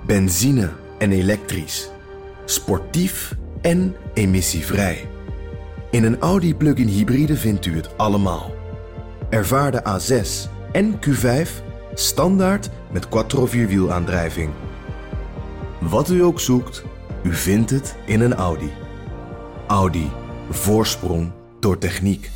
Benzine en elektrisch. Sportief en emissievrij. In een Audi plug-in hybride vindt u het allemaal. Ervaar de A6 en Q5 standaard met quattro-vierwielaandrijving. Wat u ook zoekt, u vindt het in een Audi. Audi. Voorsprong door techniek.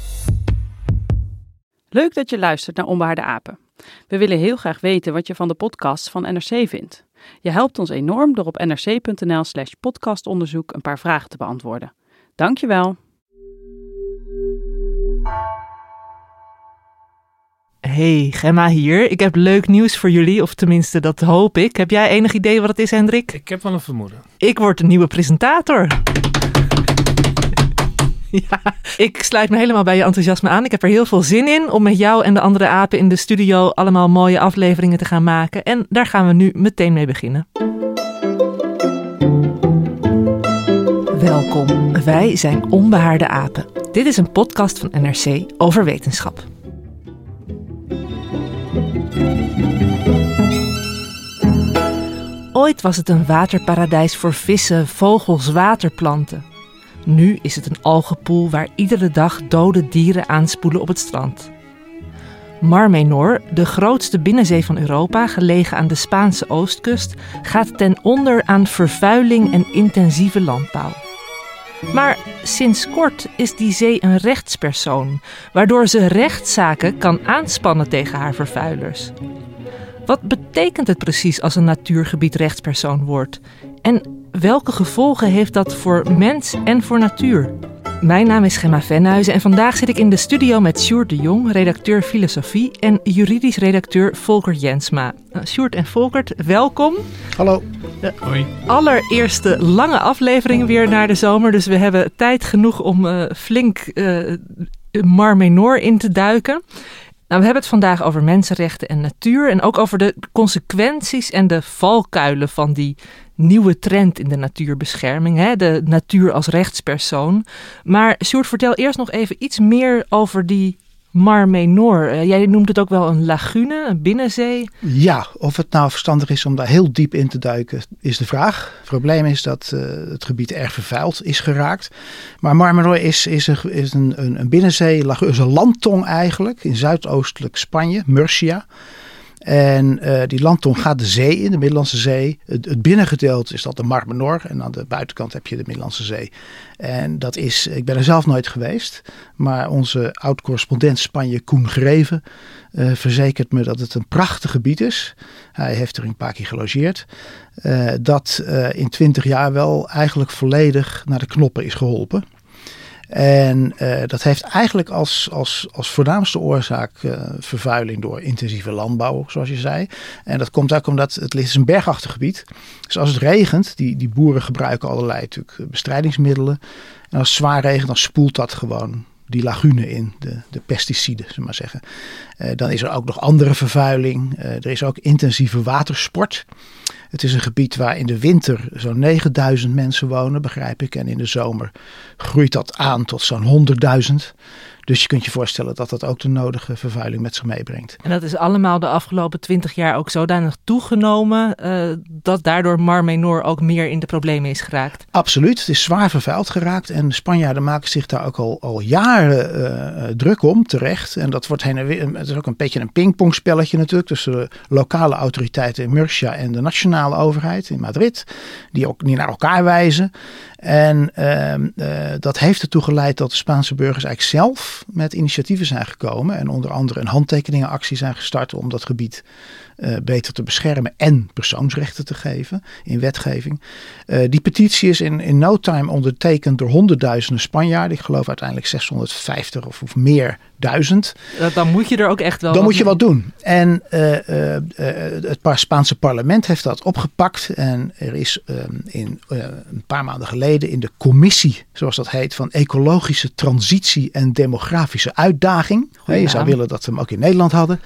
Leuk dat je luistert naar Onbehaarde Apen. We willen heel graag weten wat je van de podcast van NRC vindt. Je helpt ons enorm door op nrc.nl/podcastonderzoek een paar vragen te beantwoorden. Dankjewel. Hey, Gemma hier. Ik heb leuk nieuws voor jullie, of tenminste dat hoop ik. Heb jij enig idee wat het is, Hendrik? Ik heb wel een vermoeden. Ik word een nieuwe presentator. Ja, ik sluit me helemaal bij je enthousiasme aan. Ik heb er heel veel zin in om met jou en de andere apen in de studio allemaal mooie afleveringen te gaan maken. En daar gaan we nu meteen mee beginnen. Welkom, wij zijn Onbehaarde Apen. Dit is een podcast van NRC over wetenschap. Ooit was het een waterparadijs voor vissen, vogels, waterplanten. Nu is het een algenpoel waar iedere dag dode dieren aanspoelen op het strand. Mar Menor, de grootste binnenzee van Europa, gelegen aan de Spaanse oostkust, gaat ten onder aan vervuiling en intensieve landbouw. Maar sinds kort is die zee een rechtspersoon, waardoor ze rechtszaken kan aanspannen tegen haar vervuilers. Wat betekent het precies als een natuurgebied rechtspersoon wordt? En welke gevolgen heeft dat voor mens en voor natuur? Mijn naam is Gemma Venhuizen en vandaag zit ik in de studio met Sjoerd de Jong, redacteur filosofie, en juridisch redacteur Volker Jensma. Sjoerd en Volkert, welkom. Hallo. Hoi. Allereerste lange aflevering weer naar de zomer, dus we hebben tijd genoeg om flink Mar Menor in te duiken. Nou, we hebben het vandaag over mensenrechten en natuur en ook over de consequenties en de valkuilen van die nieuwe trend in de natuurbescherming, hè? De natuur als rechtspersoon. Maar Sjoerd, vertel eerst nog even iets meer over die Mar Menor. Jij noemt het ook wel een lagune, een binnenzee. Ja, of het nou verstandig is om daar heel diep in te duiken, is de vraag. Het probleem is dat het gebied erg vervuild is geraakt. Maar Mar Menor is een binnenzee, is een landtong eigenlijk, in zuidoostelijk Spanje, Murcia. En die landtong gaat de zee in, de Middellandse Zee. Het binnengedeelte is dat de Mar Menor en aan de buitenkant heb je de Middellandse Zee. En dat is, ik ben er zelf nooit geweest, maar onze oud-correspondent Spanje, Koen Greven, verzekert me dat het een prachtig gebied is. Hij heeft er een paar keer gelogeerd. Dat in 20 jaar wel eigenlijk volledig naar de knoppen is geholpen. En dat heeft eigenlijk als voornaamste oorzaak vervuiling door intensieve landbouw, zoals je zei. En dat komt ook omdat het is een bergachtig gebied. Dus als het regent, die boeren gebruiken allerlei natuurlijk bestrijdingsmiddelen. En als het zwaar regent, dan spoelt dat gewoon die lagune in, de pesticiden, zullen we maar zeggen. Dan is er ook nog andere vervuiling. Er is ook intensieve watersport. Het is een gebied waar in de winter zo'n 9000 mensen wonen, begrijp ik. En in de zomer groeit dat aan tot zo'n 100.000. Dus je kunt je voorstellen dat dat ook de nodige vervuiling met zich meebrengt. En dat is allemaal de afgelopen 20 jaar ook zodanig toegenomen dat daardoor Mar Menor ook meer in de problemen is geraakt. Absoluut, het is zwaar vervuild geraakt en de Spanjaarden maken zich daar ook al jaren druk om, terecht. En dat wordt heen en weer, het is ook een beetje een pingpongspelletje natuurlijk tussen de lokale autoriteiten in Murcia en de nationale overheid in Madrid, die ook niet naar elkaar wijzen. En dat heeft ertoe geleid dat de Spaanse burgers eigenlijk zelf met initiatieven zijn gekomen. En onder andere een handtekeningenactie zijn gestart om dat gebied beter te beschermen en persoonsrechten te geven in wetgeving. Die petitie is in no time ondertekend door honderdduizenden Spanjaarden. Ik geloof uiteindelijk 650 of meer duizend. Dan moet je er ook echt wel Dan moet je wat doen. En het Spaanse parlement heeft dat opgepakt. En er is een paar maanden geleden in de commissie, zoals dat heet, van ecologische transitie en demografische uitdaging. Je zou willen dat we hem ook in Nederland hadden.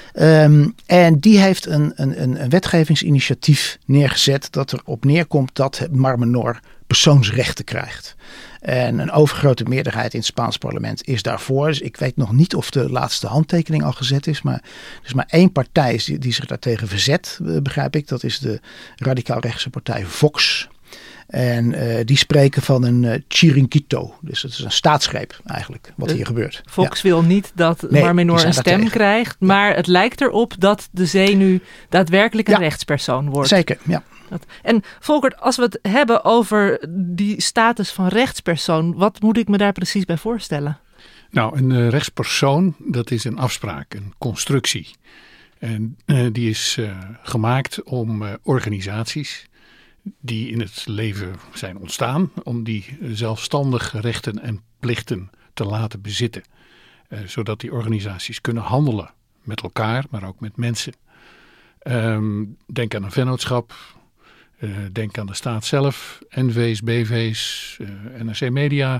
En die heeft een wetgevingsinitiatief neergezet dat erop neerkomt dat Mar Menor persoonsrechten krijgt. En een overgrote meerderheid in het Spaans parlement is daarvoor. Dus ik weet nog niet of de laatste handtekening al gezet is. Maar er is maar één partij die zich daartegen verzet, begrijp ik. Dat is de radicaal-rechtse partij Vox. En die spreken van een chiringuito. Dus het is een staatsgreep eigenlijk, wat hier gebeurt. Volks wil niet dat Mar Menor een stem krijgt. Maar het lijkt erop dat de zee nu daadwerkelijk een rechtspersoon wordt. Zeker, ja. En Volkert, als we het hebben over die status van rechtspersoon, wat moet ik me daar precies bij voorstellen? Nou, een rechtspersoon, dat is een afspraak, een constructie. En die is gemaakt om organisaties die in het leven zijn ontstaan, om die zelfstandig rechten en plichten te laten bezitten. Zodat die organisaties kunnen handelen met elkaar, maar ook met mensen. Denk aan een vennootschap, denk aan de staat zelf, NV's, BV's, NRC Media,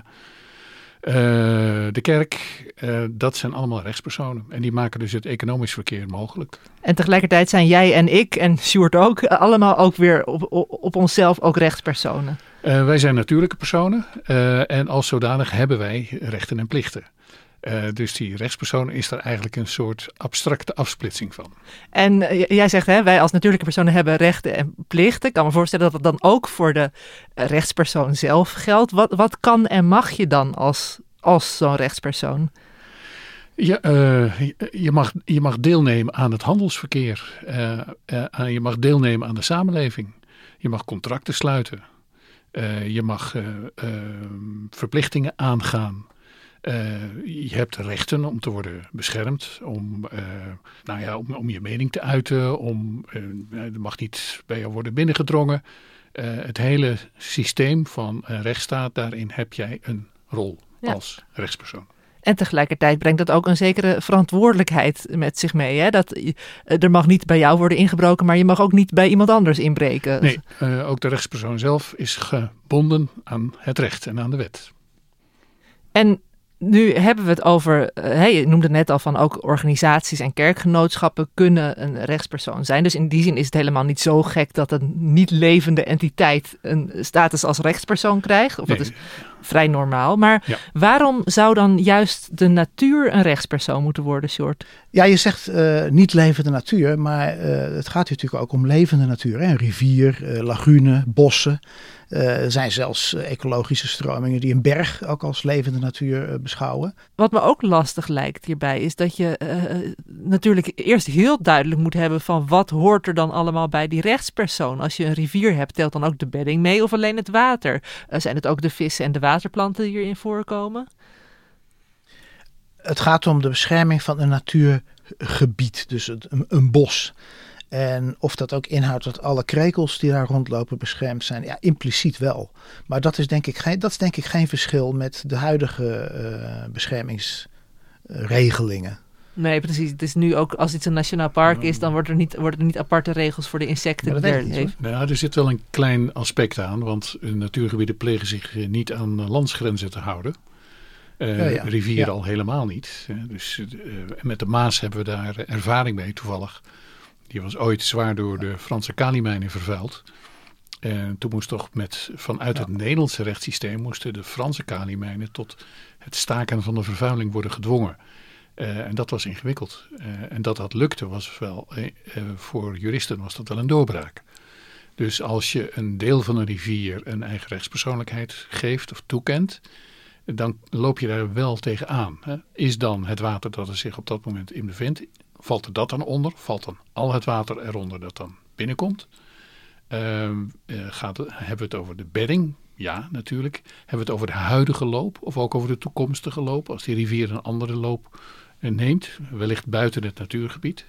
de kerk. Dat zijn allemaal rechtspersonen. En die maken dus het economisch verkeer mogelijk. En tegelijkertijd zijn jij en ik en Sjoerd ook allemaal ook weer op onszelf ook rechtspersonen. Wij zijn natuurlijke personen en als zodanig hebben wij rechten en plichten. Dus die rechtspersoon is daar eigenlijk een soort abstracte afsplitsing van. En jij zegt, wij als natuurlijke personen hebben rechten en plichten. Ik kan me voorstellen dat dat dan ook voor de rechtspersoon zelf geldt. Wat kan en mag je dan als zo'n rechtspersoon? Ja, je mag deelnemen aan het handelsverkeer. Je mag deelnemen aan de samenleving. Je mag contracten sluiten. Je mag verplichtingen aangaan. Je hebt rechten om te worden beschermd, om je mening te uiten, er mag niet bij jou worden binnengedrongen. Het hele systeem van een rechtsstaat, daarin heb jij een rol als rechtspersoon. En tegelijkertijd brengt dat ook een zekere verantwoordelijkheid met zich mee. Hè? Dat er mag niet bij jou worden ingebroken, maar je mag ook niet bij iemand anders inbreken. Nee, ook de rechtspersoon zelf is gebonden aan het recht en aan de wet. En nu hebben we het over, je noemde net al van ook organisaties en kerkgenootschappen kunnen een rechtspersoon zijn. Dus in die zin is het helemaal niet zo gek dat een niet levende entiteit een status als rechtspersoon krijgt. Of dat is vrij normaal. Maar waarom zou dan juist de natuur een rechtspersoon moeten worden, Sjoerd? Ja, je zegt niet levende natuur, maar het gaat natuurlijk ook om levende natuur. Hè? Een rivier, lagune, bossen. Er zijn zelfs ecologische stromingen die een berg ook als levende natuur beschouwen. Wat me ook lastig lijkt hierbij is dat je natuurlijk eerst heel duidelijk moet hebben van wat hoort er dan allemaal bij die rechtspersoon. Als je een rivier hebt, telt dan ook de bedding mee of alleen het water? Zijn het ook de vissen en de waterplanten die hierin voorkomen? Het gaat om de bescherming van een natuurgebied, dus een bos. En of dat ook inhoudt dat alle krekels die daar rondlopen beschermd zijn, ja, impliciet wel. Maar dat is denk ik geen verschil met de huidige beschermingsregelingen. Nee, precies. Het is nu ook, als iets een nationaal park is, dan worden er niet aparte regels voor de insecten die daar leven. Nou, er zit wel een klein aspect aan, want natuurgebieden plegen zich niet aan landsgrenzen te houden. Rivieren al helemaal niet. Dus met de Maas hebben we daar ervaring mee toevallig. Die was ooit zwaar door de Franse kaliemijnen vervuild. En toen moest toch vanuit het Nederlandse rechtssysteem moesten de Franse kaliemijnen tot het staken van de vervuiling worden gedwongen. En dat was ingewikkeld. En dat lukte was wel, voor juristen was dat wel een doorbraak. Dus als je een deel van een rivier een eigen rechtspersoonlijkheid geeft of toekent, dan loop je daar wel tegenaan. Is dan het water dat er zich op dat moment in bevindt, valt er dat dan onder? Valt dan al het water eronder dat dan binnenkomt? Hebben we het over de bedding? Ja, natuurlijk. Hebben we het over de huidige loop of ook over de toekomstige loop? Als die rivier een andere loop neemt, wellicht buiten het natuurgebied.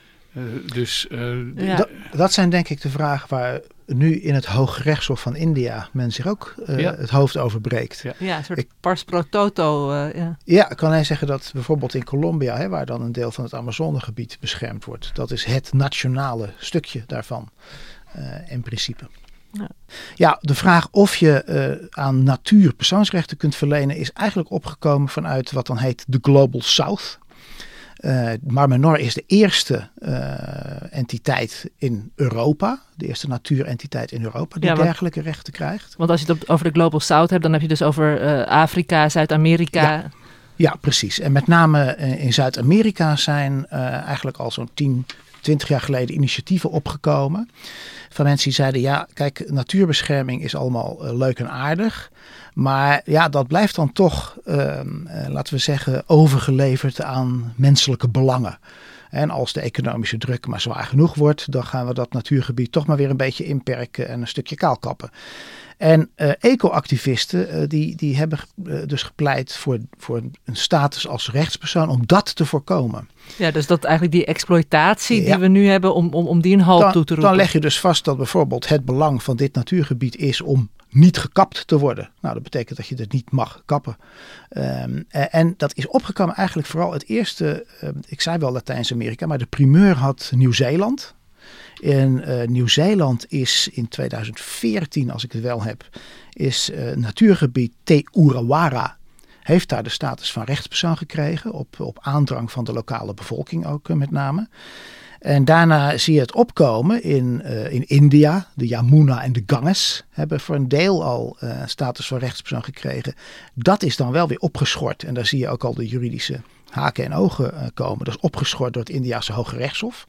Dat zijn denk ik de vragen waar nu in het Hooggerechtshof van India men zich ook het hoofd over breekt. Ja, een soort pars pro toto. Ja, kan hij zeggen dat bijvoorbeeld in Colombia, waar dan een deel van het Amazonegebied beschermd wordt, dat is het nationale stukje daarvan in principe. Ja, de vraag of je aan natuur persoonsrechten kunt verlenen is eigenlijk opgekomen vanuit wat dan heet de Global South. Mar Menor is de eerste entiteit in Europa. De eerste natuurentiteit in Europa die dergelijke rechten krijgt. Want als je het over de Global South hebt, dan heb je dus over Afrika, Zuid-Amerika. Ja, precies. En met name in Zuid-Amerika zijn eigenlijk al zo'n 20 jaar geleden initiatieven opgekomen. Van mensen die zeiden, ja, kijk, natuurbescherming is allemaal leuk en aardig. Maar ja, dat blijft dan toch, laten we zeggen, overgeleverd aan menselijke belangen. En als de economische druk maar zwaar genoeg wordt, dan gaan we dat natuurgebied toch maar weer een beetje inperken en een stukje kaalkappen. En eco-activisten die hebben dus gepleit voor een status als rechtspersoon om dat te voorkomen. Ja, dus dat eigenlijk die exploitatie die we nu hebben om die een halt toe te roepen. Dan leg je dus vast dat bijvoorbeeld het belang van dit natuurgebied is om niet gekapt te worden. Nou, dat betekent dat je het niet mag kappen. En dat is opgekomen eigenlijk vooral het eerste, ik zei wel Latijns-Amerika, maar de primeur had Nieuw-Zeeland. In Nieuw-Zeeland is in 2014, als ik het wel heb, is natuurgebied Te Urawara, heeft daar de status van rechtspersoon gekregen, op aandrang van de lokale bevolking ook met name. En daarna zie je het opkomen in India. De Yamuna en de Ganges hebben voor een deel al status van rechtspersoon gekregen. Dat is dan wel weer opgeschort. En daar zie je ook al de juridische haken en ogen komen. Dat is opgeschort door het Indiase Hoge Rechtshof.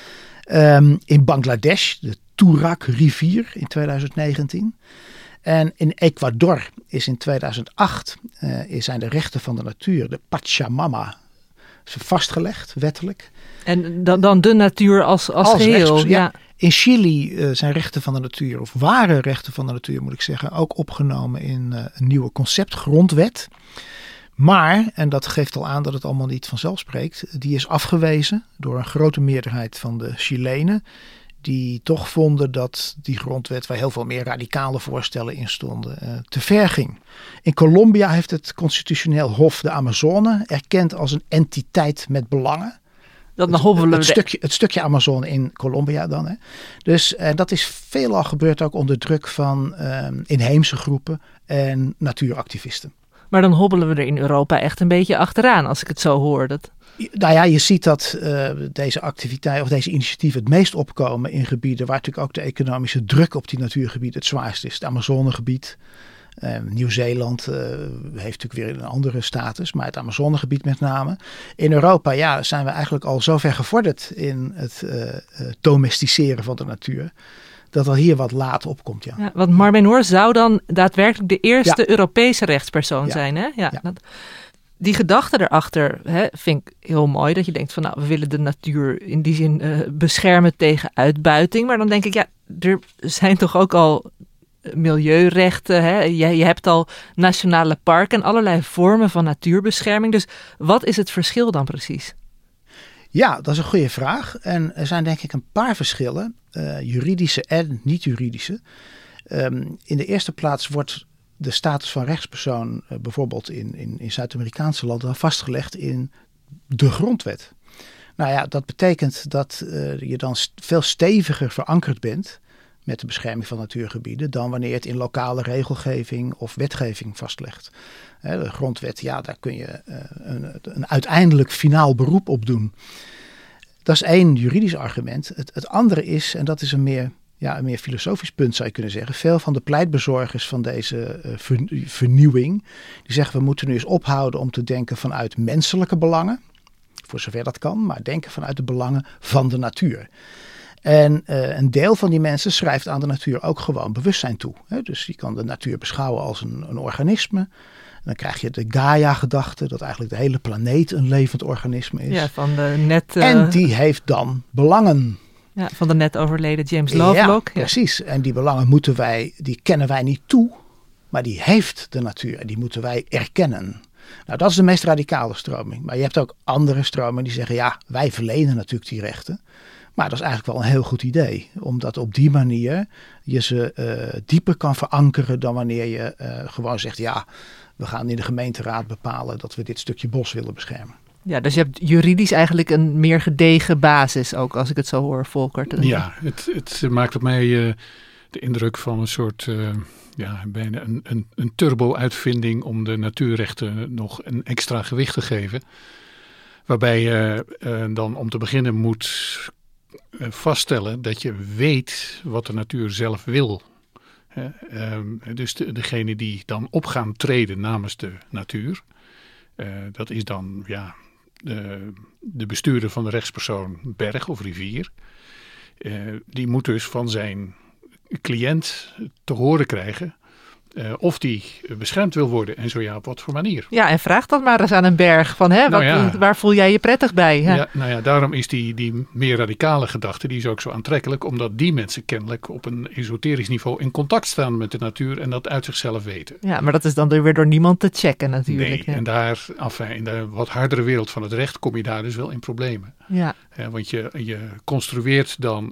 In Bangladesh, de Turak-rivier in 2019. En in Ecuador is in 2008 zijn de rechten van de natuur, de Pachamama, vastgelegd, wettelijk. En dan de natuur als geheel. Ja. In Chili zijn rechten van de natuur, of waren rechten van de natuur moet ik zeggen, ook opgenomen in een nieuwe concept, grondwet. Maar, en dat geeft al aan dat het allemaal niet vanzelf spreekt, die is afgewezen door een grote meerderheid van de Chilenen. Die toch vonden dat die grondwet, waar heel veel meer radicale voorstellen in stonden, te ver ging. In Colombia heeft het constitutioneel hof de Amazone erkend als een entiteit met belangen. Het stukje Amazone in Colombia dan. Hè. Dus dat is veelal gebeurd ook onder druk van inheemse groepen en natuuractivisten. Maar dan hobbelen we er in Europa echt een beetje achteraan als ik het zo hoor. Nou ja, je ziet dat deze activiteiten of deze initiatieven het meest opkomen in gebieden waar natuurlijk ook de economische druk op die natuurgebieden het zwaarst is. Het Amazonegebied, Nieuw-Zeeland heeft natuurlijk weer een andere status, maar het Amazonegebied met name. In Europa zijn we eigenlijk al zo ver gevorderd in het domesticeren van de natuur, dat er hier wat laat opkomt. Ja. Want Mar Menor zou dan daadwerkelijk de eerste Europese rechtspersoon zijn. Hè? Ja. Die gedachte erachter vind ik heel mooi. Dat je denkt van we willen de natuur in die zin beschermen tegen uitbuiting. Maar dan denk ik er zijn toch ook al milieurechten. Hè? Je hebt al nationale parken en allerlei vormen van natuurbescherming. Dus wat is het verschil dan precies? Ja, dat is een goede vraag. En er zijn denk ik een paar verschillen. Juridische en niet-juridische. In de eerste plaats wordt de status van rechtspersoon bijvoorbeeld in Zuid-Amerikaanse landen vastgelegd in de grondwet. Nou ja, dat betekent dat je dan veel steviger verankerd bent met de bescherming van natuurgebieden dan wanneer je het in lokale regelgeving of wetgeving vastlegt. De grondwet, daar kun je een uiteindelijk finaal beroep op doen. Dat is één juridisch argument. Het andere is, en dat is een meer filosofisch punt zou je kunnen zeggen. Veel van de pleitbezorgers van deze vernieuwing, die zeggen we moeten nu eens ophouden om te denken vanuit menselijke belangen. Voor zover dat kan, maar denken vanuit de belangen van de natuur. En een deel van die mensen schrijft aan de natuur ook gewoon bewustzijn toe. Hè? Dus je kan de natuur beschouwen als een organisme. Dan krijg je de Gaia-gedachte, dat eigenlijk de hele planeet een levend organisme is. Ja, van de net... En die heeft dan belangen. Ja, van de net overleden James Lovelock. Ja, precies. En die belangen die kennen wij niet toe, maar die heeft de natuur en die moeten wij erkennen. Nou, dat is de meest radicale stroming. Maar je hebt ook andere stromingen die zeggen, wij verlenen natuurlijk die rechten. Maar dat is eigenlijk wel een heel goed idee. Omdat op die manier je ze dieper kan verankeren dan wanneer je gewoon zegt, we gaan in de gemeenteraad bepalen dat we dit stukje bos willen beschermen. Ja, dus je hebt juridisch eigenlijk een meer gedegen basis ook, als ik het zo hoor, Volkert. Ja, het maakt op mij de indruk van een soort, bijna een turbo-uitvinding om de natuurrechten nog een extra gewicht te geven. Waarbij je dan om te beginnen moet vaststellen dat je weet wat de natuur zelf wil. Dus degene die dan op gaan treden namens de natuur, dat is dan de bestuurder van de rechtspersoon berg of rivier. Die moet dus van zijn cliënt te horen krijgen of die beschermd wil worden en zo ja, op wat voor manier. Ja, en vraag dat maar eens aan een berg. Van, waar voel jij je prettig bij? Hè? Ja, daarom is die meer radicale gedachte, die is ook zo aantrekkelijk, omdat die mensen kennelijk op een esoterisch niveau in contact staan met de natuur en dat uit zichzelf weten. Ja, maar dat is dan weer door niemand te checken natuurlijk. Nee, en in de wat hardere wereld van het recht kom je daar dus wel in problemen. Ja. Want je construeert dan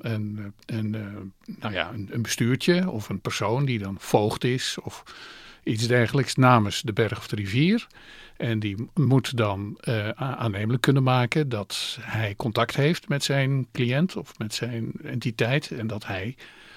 een bestuurtje of een persoon die dan voogd is of iets dergelijks namens de berg of de rivier. En die moet dan aannemelijk kunnen maken dat hij contact heeft met zijn cliënt of met zijn entiteit. En dat hij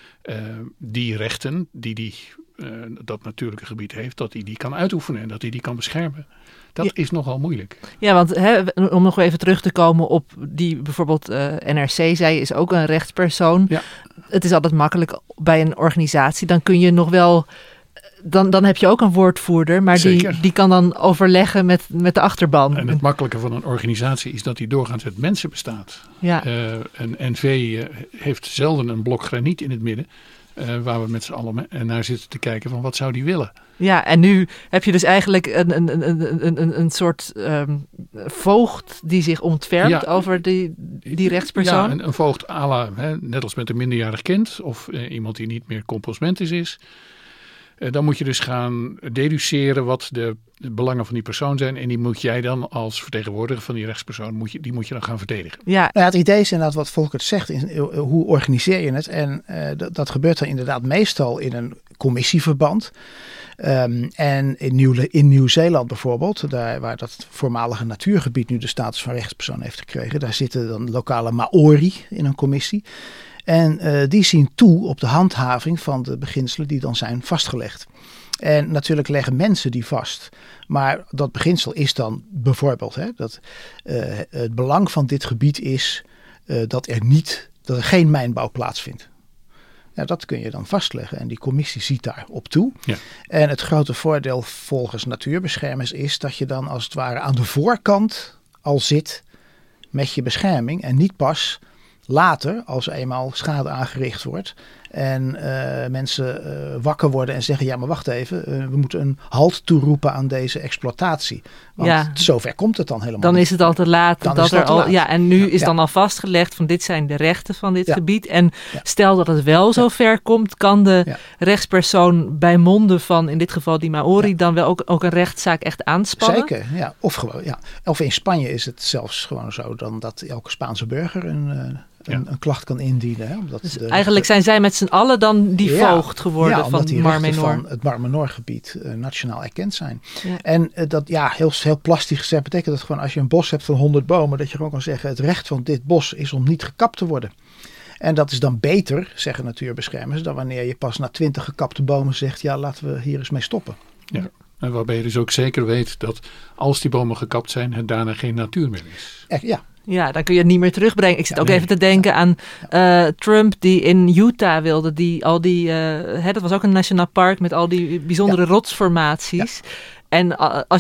die rechten die dat natuurlijke gebied heeft, dat hij die kan uitoefenen en dat hij die kan beschermen. Dat is nogal moeilijk. Ja, want om nog even terug te komen op die bijvoorbeeld NRC zei, is ook een rechtspersoon. Ja. Het is altijd makkelijk bij een organisatie. Dan kun je nog wel, dan heb je ook een woordvoerder, maar die kan dan overleggen met de achterban. En het makkelijke van een organisatie is dat die doorgaans uit mensen bestaat. Ja. Een NV heeft zelden een blok graniet in het midden. Waar we met z'n allen naar zitten te kijken van wat zou die willen. Ja, en nu heb je dus eigenlijk een soort voogd die zich ontfermt over die rechtspersoon. Ja, een voogd à la, net als met een minderjarig kind of iemand die niet meer compos is. Dan moet je dus gaan deduceren wat de belangen van die persoon zijn. En die moet jij dan als vertegenwoordiger van die rechtspersoon, moet je dan gaan verdedigen. Ja. Het idee is inderdaad wat Volkert zegt. Hoe organiseer je het? En dat gebeurt dan inderdaad meestal in een commissieverband. En in Nieuw-Zeeland bijvoorbeeld, daar waar dat voormalige natuurgebied nu de status van rechtspersoon heeft gekregen. Daar zitten dan lokale Maori in een commissie. En die zien toe op de handhaving van de beginselen die dan zijn vastgelegd. En natuurlijk leggen mensen die vast. Maar dat beginsel is dan bijvoorbeeld dat het belang van dit gebied is dat er geen mijnbouw plaatsvindt. Ja, dat kun je dan vastleggen en die commissie ziet daar op toe. Ja. En het grote voordeel volgens natuurbeschermers is dat je dan als het ware aan de voorkant al zit met je bescherming en niet pas later, als eenmaal schade aangericht wordt en mensen wakker worden en zeggen, ja maar wacht even, we moeten een halt toeroepen aan deze exploitatie. Want zover komt het dan helemaal Dan niet. Is het al te laat. En nu is dan al vastgelegd van dit zijn de rechten van dit gebied. En stel dat het wel zo ver komt, kan de rechtspersoon bij monden van in dit geval die Maori dan wel ook een rechtszaak echt aanspannen? Zeker, ja. Of in Spanje is het zelfs gewoon zo dan dat elke Spaanse burger een klacht kan indienen. Hè, omdat dus eigenlijk zijn zij met z'n allen dan die voogd geworden van die Mar Menor. Van het Mar Menor gebied nationaal erkend zijn. Ja. En dat heel plastisch gezegd betekent dat gewoon als je een bos hebt van 100 bomen, dat je gewoon kan zeggen het recht van dit bos is om niet gekapt te worden. En dat is dan beter, zeggen natuurbeschermers, dan wanneer je pas na 20 gekapte bomen zegt, ja laten we hier eens mee stoppen. Ja. En waarbij je dus ook zeker weet dat als die bomen gekapt zijn, het daarna geen natuur meer is. Ja, dan kun je het niet meer terugbrengen. Ik zit ook even te denken aan Trump die in Utah wilde. Dat was ook een nationaal park met al die bijzondere rotsformaties. Ja. En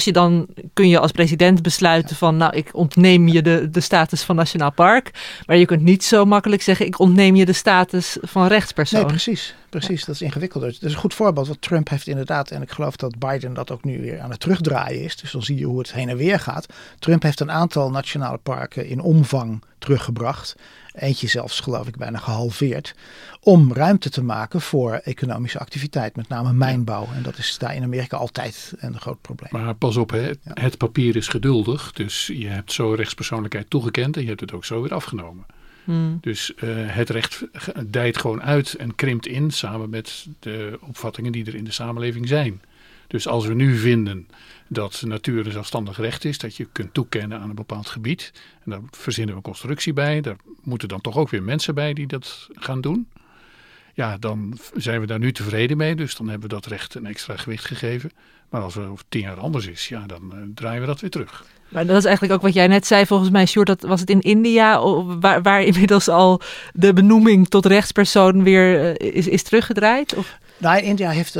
kun je als president besluiten van, nou, ik ontneem je de status van nationaal park. Maar je kunt niet zo makkelijk zeggen, ik ontneem je de status van rechtspersoon. Nee, precies. Ja. Dat is ingewikkelder. Dat is een goed voorbeeld wat Trump heeft inderdaad. En ik geloof dat Biden dat ook nu weer aan het terugdraaien is. Dus dan zie je hoe het heen en weer gaat. Trump heeft een aantal nationale parken in omvang teruggebracht. Eentje zelfs, geloof ik, bijna gehalveerd. Om ruimte te maken voor economische activiteit. Met name mijnbouw. En dat is daar in Amerika altijd een groot probleem. Maar pas op, het papier is geduldig. Dus je hebt zo rechtspersoonlijkheid toegekend. En je hebt het ook zo weer afgenomen. Dus het recht dijt gewoon uit en krimpt in. Samen met de opvattingen die er in de samenleving zijn. Dus als we nu vinden dat natuur een zelfstandig recht is, dat je kunt toekennen aan een bepaald gebied. En daar verzinnen we een constructie bij. Daar moeten dan toch ook weer mensen bij die dat gaan doen. ja, dan zijn we daar nu tevreden mee. Dus dan hebben we dat recht een extra gewicht gegeven. Maar als het over 10 jaar anders is, ja, dan draaien we dat weer terug. Maar dat is eigenlijk ook wat jij net zei, volgens mij, Sjoerd, dat was het in India, waar inmiddels al de benoeming tot rechtspersoon weer is teruggedraaid? Of? Nou, India heeft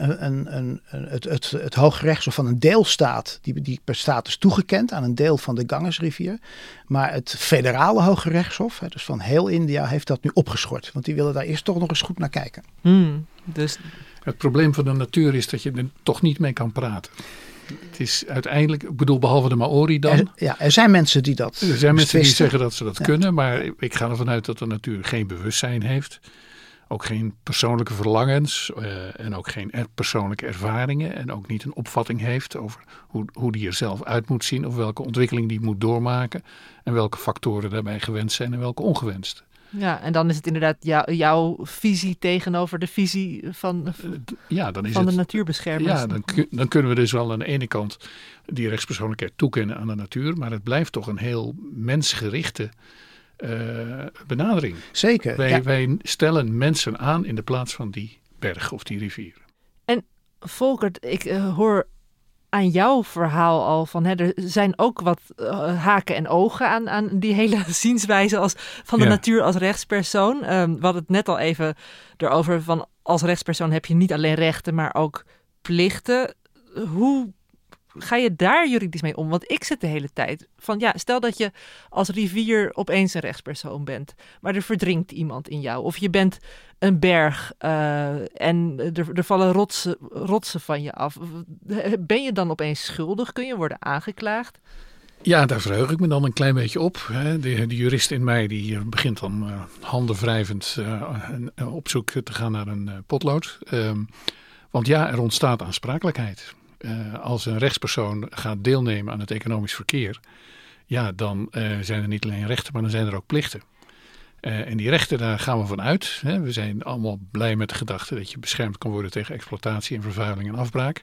het Hooggerechtshof van een deelstaat, die per status toegekend aan een deel van de Gangesrivier. Maar het federale Hooggerechtshof, dus van heel India, heeft dat nu opgeschort. Want die willen daar eerst toch nog eens goed naar kijken. Dus... Het probleem van de natuur is dat je er toch niet mee kan praten. Het is uiteindelijk, ik bedoel, behalve de Maori dan. Er zijn mensen die dat Er zijn mensen die zeggen dat ze dat kunnen, maar ik ga ervan uit dat de natuur geen bewustzijn heeft. Ook geen persoonlijke verlangens en ook geen persoonlijke ervaringen. En ook niet een opvatting heeft over hoe die er zelf uit moet zien. Of welke ontwikkeling die moet doormaken. En welke factoren daarbij gewenst zijn en welke ongewenst. Ja, en dan is het inderdaad jouw visie tegenover de visie van de natuurbeschermers. Ja, dan kunnen we dus wel aan de ene kant die rechtspersoonlijkheid toekennen aan de natuur. Maar het blijft toch een heel mensgerichte benadering. Zeker. Wij stellen mensen aan in de plaats van die berg of die rivier. En Volkert, ik hoor aan jouw verhaal al van er zijn ook wat haken en ogen aan die hele zienswijze van de natuur als rechtspersoon. We hadden het net al even erover van als rechtspersoon heb je niet alleen rechten, maar ook plichten. Hoe ga je daar juridisch mee om? Want ik zit de hele tijd van stel dat je als rivier opeens een rechtspersoon bent, maar er verdrinkt iemand in jou. Of je bent een berg en er vallen rotsen van je af. Ben je dan opeens schuldig? Kun je worden aangeklaagd? Ja, daar verheug ik me dan een klein beetje op. De jurist in mij die begint dan handen wrijvend op zoek te gaan naar een potlood. Want er ontstaat aansprakelijkheid. Als een rechtspersoon gaat deelnemen aan het economisch verkeer, dan zijn er niet alleen rechten, maar dan zijn er ook plichten. En die rechten, daar gaan we van uit. We zijn allemaal blij met de gedachte dat je beschermd kan worden tegen exploitatie en vervuiling en afbraak.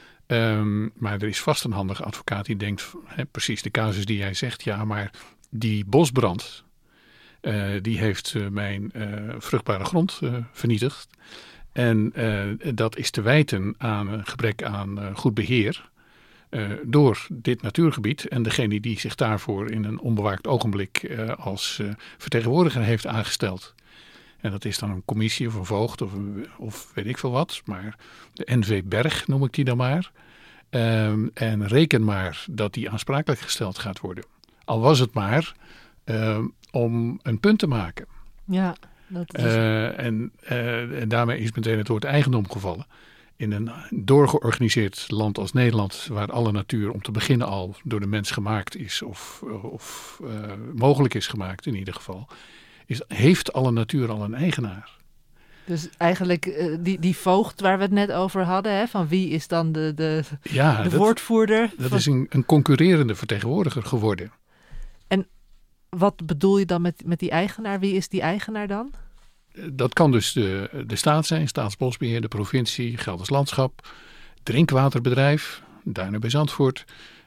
Maar er is vast een handige advocaat die denkt, precies de casus die jij zegt, maar die bosbrand, die heeft mijn vruchtbare grond vernietigd. En dat is te wijten aan een gebrek aan goed beheer door dit natuurgebied. En degene die zich daarvoor in een onbewaakt ogenblik als vertegenwoordiger heeft aangesteld. En dat is dan een commissie of een voogd of weet ik veel wat. Maar de NV Berg noem ik die dan maar. En reken maar dat die aansprakelijk gesteld gaat worden. Al was het maar om een punt te maken. Ja. En daarmee is meteen het woord eigendom gevallen. In een doorgeorganiseerd land als Nederland, waar alle natuur om te beginnen al door de mens gemaakt is, of mogelijk is gemaakt in ieder geval, heeft alle natuur al een eigenaar. Dus eigenlijk die voogd waar we het net over hadden, van wie is dan de woordvoerder? Dat is een concurrerende vertegenwoordiger geworden. En wat bedoel je dan met die eigenaar? Wie is die eigenaar dan? Dat kan dus de staat zijn, Staatsbosbeheer, de provincie, Gelders Landschap, drinkwaterbedrijf, Duinen bij Zandvoort,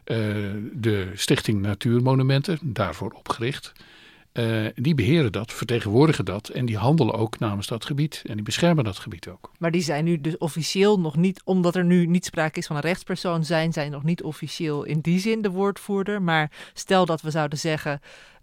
de Stichting Natuurmonumenten, daarvoor opgericht. Die beheren dat, vertegenwoordigen dat en die handelen ook namens dat gebied en die beschermen dat gebied ook. Maar die zijn nu dus officieel nog niet, omdat er nu niet sprake is van een rechtspersoon, zijn zij nog niet officieel in die zin de woordvoerder. Maar stel dat we zouden zeggen,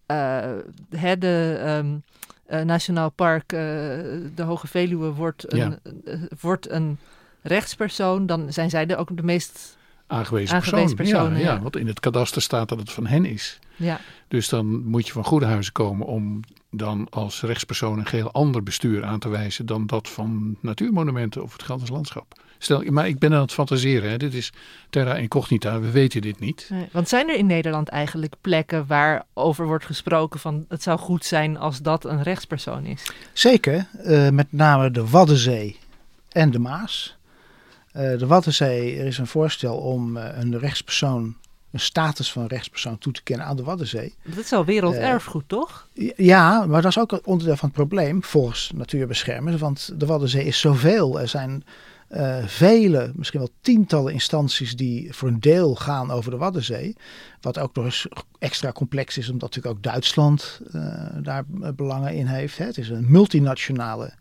Nationaal Park de Hoge Veluwe wordt een rechtspersoon, dan zijn zij ook de meest aangewezen persoon. Ja, want in het kadaster staat dat het van hen is. Ja. Dus dan moet je van goede huizen komen om dan als rechtspersoon een geheel ander bestuur aan te wijzen dan dat van natuurmonumenten of het Gelders Landschap. Maar ik ben aan het fantaseren. Dit is terra incognita. We weten dit niet. Nee, want zijn er in Nederland eigenlijk plekken waarover wordt gesproken van het zou goed zijn als dat een rechtspersoon is? Zeker. Met name de Waddenzee en de Maas. De Waddenzee, er is een voorstel om een status van rechtspersoon toe te kennen aan de Waddenzee. Dat is al werelderfgoed, toch? Ja, maar dat is ook een onderdeel van het probleem volgens natuurbeschermers. Want de Waddenzee is zoveel. Er zijn vele, misschien wel tientallen instanties die voor een deel gaan over de Waddenzee. Wat ook nog eens extra complex is, omdat natuurlijk ook Duitsland daar belangen in heeft. Het is een multinationale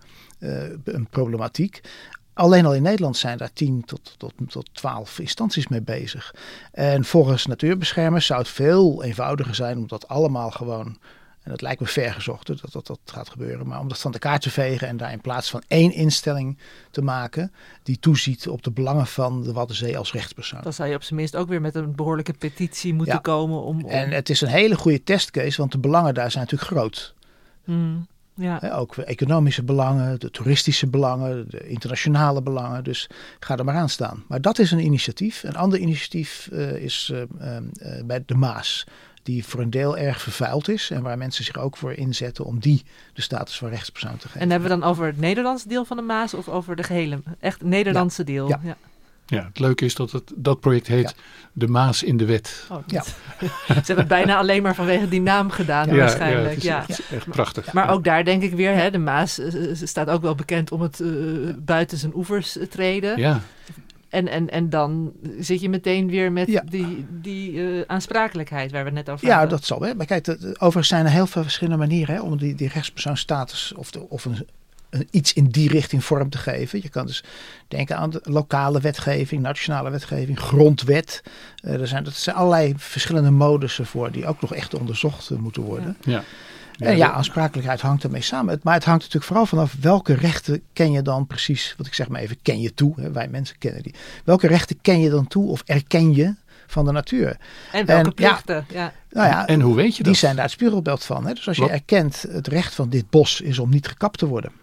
een problematiek. Alleen al in Nederland zijn daar 10 tot 12 instanties mee bezig. En volgens natuurbeschermers zou het veel eenvoudiger zijn om dat allemaal gewoon, en dat lijkt me vergezocht dat gaat gebeuren, maar om dat van de kaart te vegen en daar in plaats van 1 instelling te maken die toeziet op de belangen van de Waddenzee als rechtspersoon. Dan zou je op zijn minst ook weer met een behoorlijke petitie moeten komen. Om... En het is een hele goede testcase, want de belangen daar zijn natuurlijk groot. Ja. Ook economische belangen, de toeristische belangen, de internationale belangen. Dus ga er maar aan staan. Maar dat is een initiatief. Een ander initiatief is bij de Maas. Die voor een deel erg vervuild is. En waar mensen zich ook voor inzetten om die de status van rechtspersoon te geven. En hebben we dan over het Nederlandse deel van de Maas of over de gehele, echt Nederlandse deel? Ja. Ja, het leuke is dat dat project heet De Maas in de Wet. Ze hebben het bijna alleen maar vanwege die naam gedaan waarschijnlijk. Het is echt prachtig. Maar ook daar denk ik weer, de Maas staat ook wel bekend om het buiten zijn oevers treden. Ja. En dan zit je meteen weer met die aansprakelijkheid waar we het net over hadden. Ja, dat zal wel. Maar kijk, overigens zijn er heel veel verschillende manieren om die rechtspersoonstatus of iets in die richting vorm te geven. Je kan dus denken aan de lokale wetgeving, nationale wetgeving, grondwet. Er zijn allerlei verschillende modussen voor die ook nog echt onderzocht moeten worden. Ja. En aansprakelijkheid hangt ermee samen. Maar het hangt natuurlijk vooral vanaf welke rechten ken je dan precies, wat ik zeg maar even, ken je toe. Hè? Wij mensen kennen die. Welke rechten ken je dan toe of erken je van de natuur? En welke plichten? En hoe weet je dat? Die zijn daar het spiegelbeeld van. Hè? Dus als je erkent, het recht van dit bos is om niet gekapt te worden.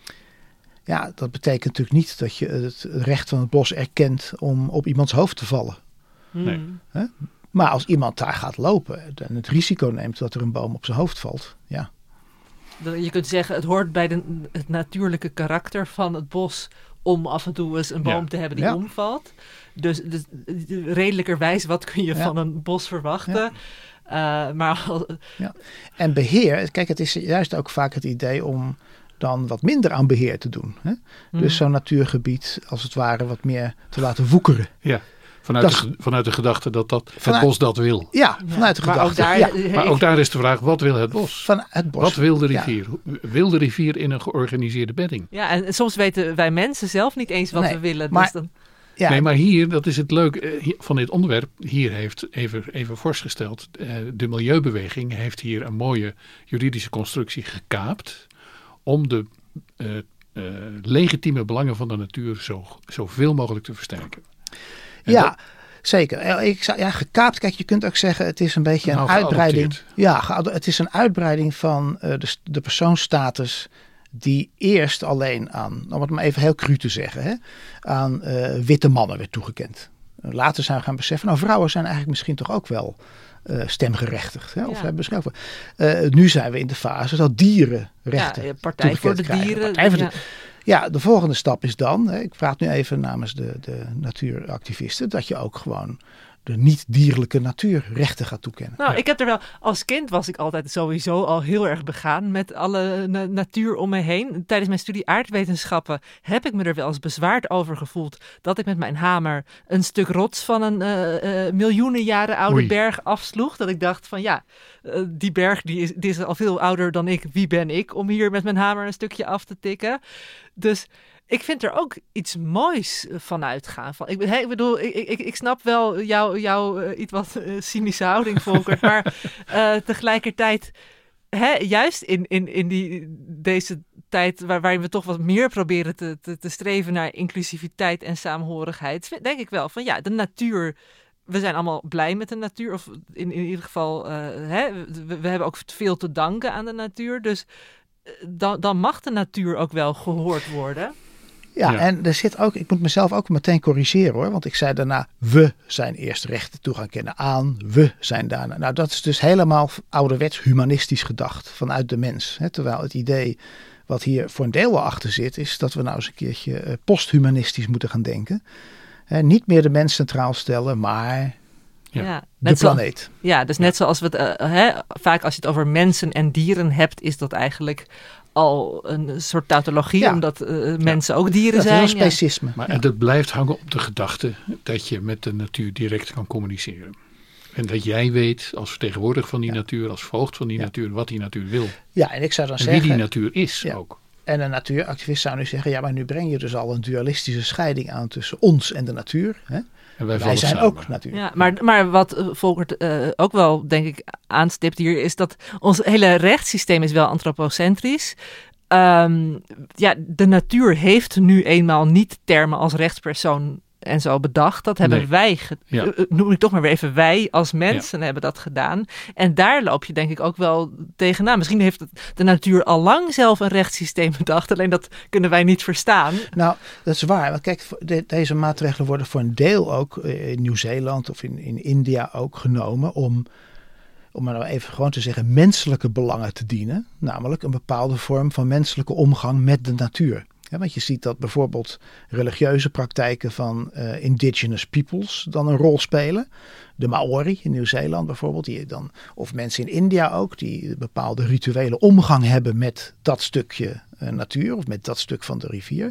Ja, dat betekent natuurlijk niet dat je het recht van het bos erkent om op iemands hoofd te vallen. Nee. Maar als iemand daar gaat lopen en het risico neemt dat er een boom op zijn hoofd valt, ja. Je kunt zeggen, het hoort bij het natuurlijke karakter van het bos om af en toe eens een boom te hebben die omvalt. Dus redelijkerwijs, wat kun je van een bos verwachten? En beheer, kijk, het is juist ook vaak het idee om dan wat minder aan beheer te doen. Hè? Dus zo'n natuurgebied als het ware wat meer te laten woekeren. Ja. Vanuit de gedachte dat het bos dat wil. Ja, vanuit de gedachte. Maar ook daar is de vraag, wat wil het bos? Van het bos. Wat wil de rivier? Wil de rivier in een georganiseerde bedding? Ja, en soms weten wij mensen zelf niet eens wat we willen. Maar, dus dan... Nee, maar hier, dat is het leuke van dit onderwerp. Hier heeft, even fors gesteld, de milieubeweging heeft hier een mooie juridische constructie gekaapt om de legitieme belangen van de natuur zoveel mogelijk te versterken. Zeker. Gekaapt. Kijk, je kunt ook zeggen, het is een beetje een uitbreiding. Ja, het is een uitbreiding van de persoonsstatus die eerst alleen aan, om het maar even heel cru te zeggen, aan witte mannen werd toegekend. Later zijn we gaan beseffen, vrouwen zijn eigenlijk misschien toch ook wel stemgerechtigd. Of hebben ze nu zijn we in de fase dat dierenrechten Partij voor de Dieren. De volgende stap is dan, ik praat nu even namens de natuuractivisten, dat je ook gewoon de niet-dierlijke natuurrechten gaat toekennen. Nou, ik heb er wel, als kind was ik altijd sowieso al heel erg begaan met alle natuur om me heen. Tijdens mijn studie aardwetenschappen heb ik me er wel eens bezwaard over gevoeld dat ik met mijn hamer een stuk rots van een miljoenen jaren oude berg afsloeg. Dat ik dacht van die berg die is al veel ouder dan ik. Wie ben ik om hier met mijn hamer een stukje af te tikken? Dus ik vind er ook iets moois van uitgaan. Ik snap wel jouw iets wat cynische houding, Volkert. Maar tegelijkertijd, juist in deze tijd waarin we toch wat meer proberen te streven naar inclusiviteit en saamhorigheid, denk ik wel van de natuur. We zijn allemaal blij met de natuur. Of in ieder geval, we hebben ook veel te danken aan de natuur. Dus dan mag de natuur ook wel gehoord worden. Ja, en er zit ook, ik moet mezelf ook meteen corrigeren hoor. Want ik zei daarna, we zijn eerst rechten toe gaan kennen aan, we zijn daarna. Nou, dat is dus helemaal ouderwets humanistisch gedacht vanuit de mens. Terwijl het idee wat hier voor een deel wel achter zit, is dat we nou eens een keertje posthumanistisch moeten gaan denken. Niet meer de mens centraal stellen, maar de planeet. Dus net zoals we het, vaak als je het over mensen en dieren hebt, is dat eigenlijk al een soort tautologie, omdat mensen ook dieren zijn. Dat is heel specisme. Maar het blijft hangen op de gedachte dat je met de natuur direct kan communiceren. En dat jij weet, als vertegenwoordiger van die natuur, als voogd van die natuur, wat die natuur wil. Ja, en ik zou dan en zeggen, wie die natuur is ook. En een natuuractivist zou nu zeggen, ja, maar nu breng je dus al een dualistische scheiding aan tussen ons en de natuur. Hè? En wij zijn samen. ook natuur. Ja, maar wat Volkert ook wel, denk ik, aanstipt hier, is dat ons hele rechtssysteem is wel antropocentrisch. De natuur heeft nu eenmaal niet termen als rechtspersoon en zo bedacht. Dat hebben wij, noem ik toch maar weer even wij als mensen hebben dat gedaan. En daar loop je denk ik ook wel tegenaan. Misschien heeft de natuur al lang zelf een rechtssysteem bedacht. Alleen dat kunnen wij niet verstaan. Nou, dat is waar. Want kijk, deze maatregelen worden voor een deel ook in Nieuw-Zeeland of in India ook genomen om maar nou even gewoon te zeggen, menselijke belangen te dienen. Namelijk een bepaalde vorm van menselijke omgang met de natuur. Ja, want je ziet dat bijvoorbeeld religieuze praktijken van indigenous peoples dan een rol spelen. De Maori in Nieuw-Zeeland bijvoorbeeld, of mensen in India ook, die een bepaalde rituele omgang hebben met dat stukje natuur of met dat stuk van de rivier.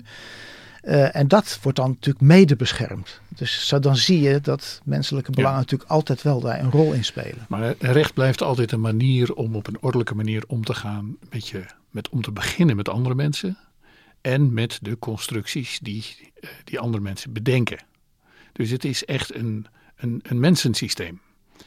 En dat wordt dan natuurlijk mede beschermd. Dus dan zie je dat menselijke belangen natuurlijk altijd wel daar een rol in spelen. Maar recht blijft altijd een manier om op een ordelijke manier om te gaan om te beginnen met andere mensen. En met de constructies die andere mensen bedenken. Dus het is echt een mensensysteem.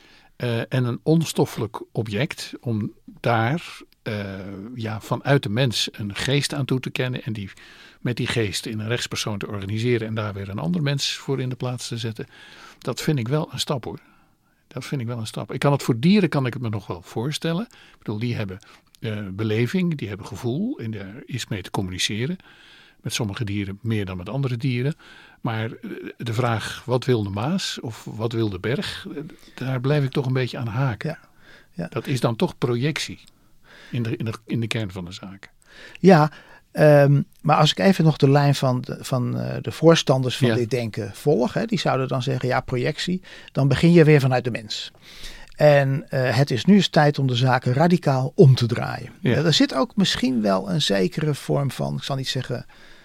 En een onstoffelijk object om daar vanuit de mens een geest aan toe te kennen. En met die geest in een rechtspersoon te organiseren. En daar weer een ander mens voor in de plaats te zetten. Dat vind ik wel een stap hoor. Dat vind ik wel een stap. Voor dieren kan ik het me nog wel voorstellen. Ik bedoel, die hebben beleving, die hebben gevoel en daar is mee te communiceren. Met sommige dieren meer dan met andere dieren. Maar de vraag, wat wil de Maas of wat wil de berg? Daar blijf ik toch een beetje aan haken. Ja. Dat is dan toch projectie in de kern van de zaak. Ja, maar als ik even nog de lijn van de voorstanders van dit denken volg. Hè, die zouden dan zeggen, projectie. Dan begin je weer vanuit de mens. En het is nu eens tijd om de zaken radicaal om te draaien. Ja. Er zit ook misschien wel een zekere vorm van, ik zal niet zeggen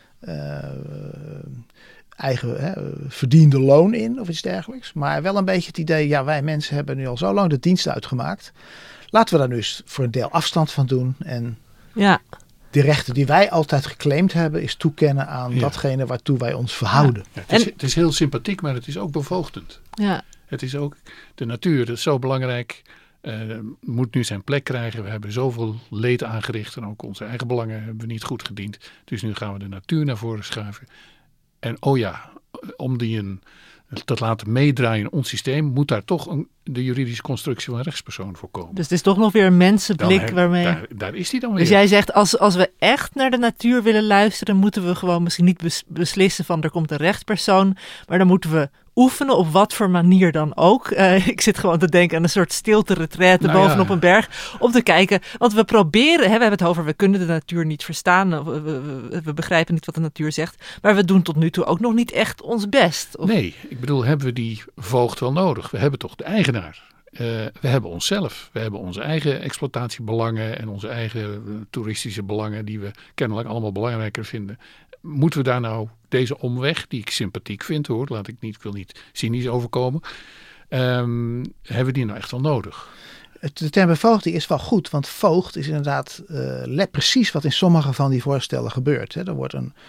eigen verdiende loon in of iets dergelijks. Maar wel een beetje het idee, wij mensen hebben nu al zo lang de dienst uitgemaakt. Laten we daar nu eens voor een deel afstand van doen. En de rechten die wij altijd geclaimd hebben is toekennen aan datgene waartoe wij ons verhouden. Ja, het is heel sympathiek, maar het is ook bevoogdend. Ja. Het is ook de natuur, dat is zo belangrijk, moet nu zijn plek krijgen. We hebben zoveel leed aangericht en ook onze eigen belangen hebben we niet goed gediend. Dus nu gaan we de natuur naar voren schuiven. En om die te laten meedraaien in ons systeem, moet daar toch de juridische constructie van een rechtspersoon voor komen. Dus het is toch nog weer een mensenblik waarmee... Daar is die dan weer. Dus jij zegt, als we echt naar de natuur willen luisteren, moeten we gewoon misschien niet beslissen van er komt een rechtspersoon, maar dan moeten we oefenen op wat voor manier dan ook. Ik zit gewoon te denken aan een soort stilte-retraite bovenop een berg. Om te kijken, want we proberen, we hebben het over, we kunnen de natuur niet verstaan. We begrijpen niet wat de natuur zegt. Maar we doen tot nu toe ook nog niet echt ons best. Nee, ik bedoel, hebben we die voogd wel nodig? We hebben toch de eigenaar. We hebben onszelf. We hebben onze eigen exploitatiebelangen en onze eigen toeristische belangen die we kennelijk allemaal belangrijker vinden. Moeten we daar nou deze omweg, die ik sympathiek vind hoor, ik wil niet cynisch overkomen, hebben we die nou echt wel nodig? De term bevoogding is wel goed, want voogd is inderdaad precies wat in sommige van die voorstellen gebeurt. Hè. Er wordt